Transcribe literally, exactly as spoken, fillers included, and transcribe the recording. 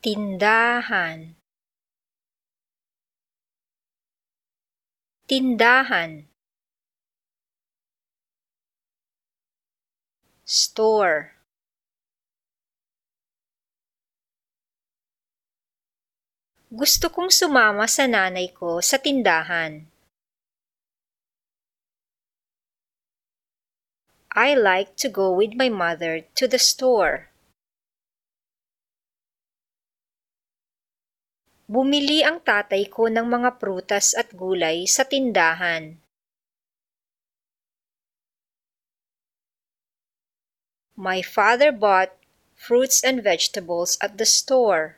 Tindahan. Tindahan. Store. Gusto kong sumama sa nanay ko sa tindahan. I like to go with my mother to the store. Bumili ang tatay ko ng mga prutas at gulay sa tindahan. My father bought fruits and vegetables at the store.